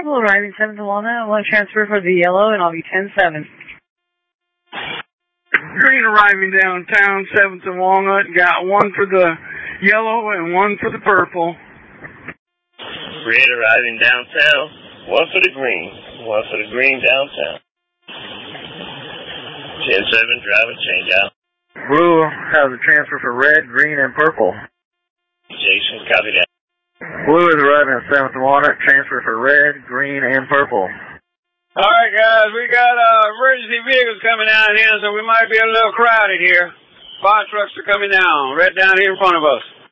Purple arriving 7th and Walnut. I want to transfer for the yellow, and I'll be 10-7. Green arriving downtown, 7th and Walnut. Got one for the yellow and one for the purple. Red arriving downtown, one for the green downtown. 10-7, driver change out. Blue has a transfer for red, green, and purple. Jason, copy that. Blue is arriving at 7th and Walnut, transfer for red, green, and purple. All right, guys, we got emergency vehicles coming down here, so we might be a little crowded here. Fire trucks are coming down, right down here in front of us.